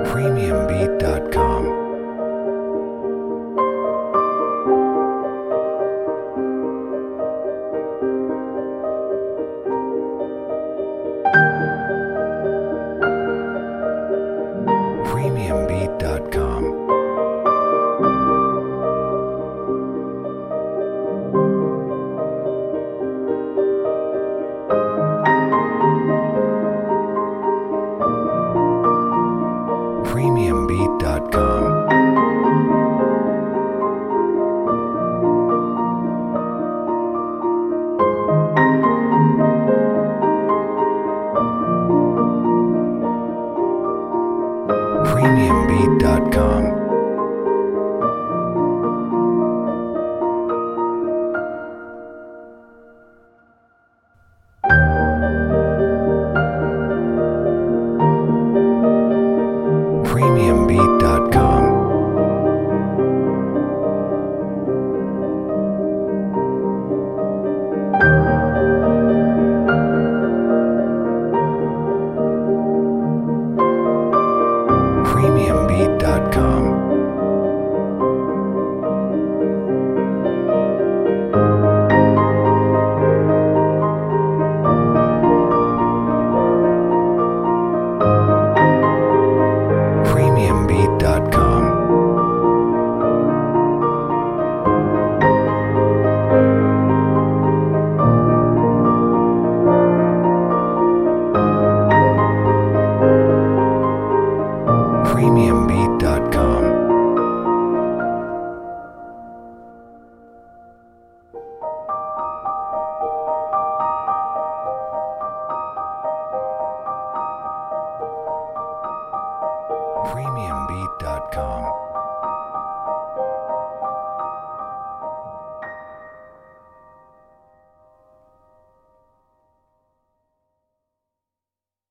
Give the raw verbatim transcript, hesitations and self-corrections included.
premium beat dot com. premium beat dot com. premium beat dot com. premium beat dot com. premium beat dot com. premium beat dot com. premium beat dot com. premium beat dot com. premium beat dot com.